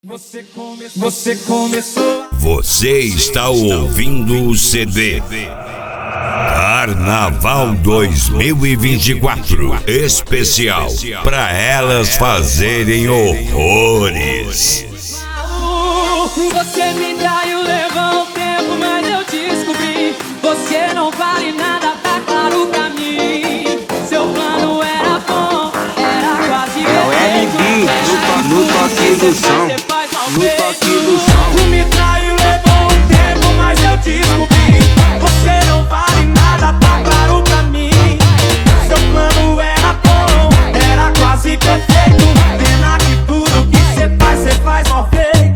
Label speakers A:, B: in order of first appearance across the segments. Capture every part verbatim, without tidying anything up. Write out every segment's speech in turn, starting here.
A: Você, come... Você começou.
B: Você está ouvindo o C D Carnaval dois mil e vinte e quatro especial para elas fazerem horrores.
A: Você me traiu, levou um tempo, mas eu descobri. Você não vale nada, tá claro pra mim. Seu plano era bom, era quase
C: é o L B, no, no toque do som, no toque do som.
A: Tu me traiu, levou um tempo, mas eu descobri. Você não vale nada, tá claro pra mim. Seu plano era bom, era quase perfeito. Pena que tudo que cê faz, cê faz mal feito.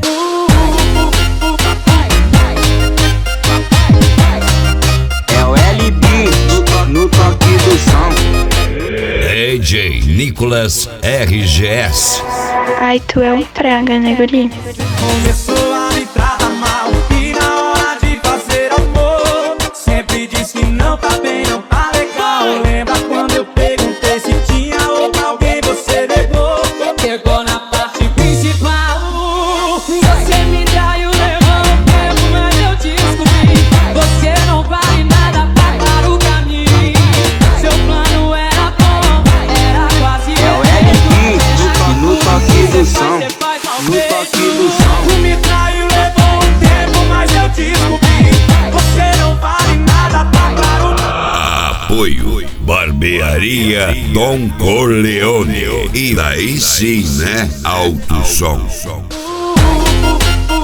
C: É o L B, no, no toque do som.
B: D J Nicolas R G S.
D: Ai, tu é um praga, né, guri?
A: Começou a me tratar mal e na hora de fazer amor sempre diz que não tá bem, não tá legal. Lembra quando eu perguntei se tinha outra alguém, você negou. Chegou na parte principal. Você me traiu, levou um tempo, mas eu descobri. Você não vale nada, tá claro pra mim. Seu plano era bom, era quase
C: É o L B, no, no toque do som, no toque do som.
A: Tu me traiu, levou um tempo, mas eu descobri. Você não vale nada, tá claro.
B: Apoio Barbearia Dom Corleone. E daí sim, né? Alto som.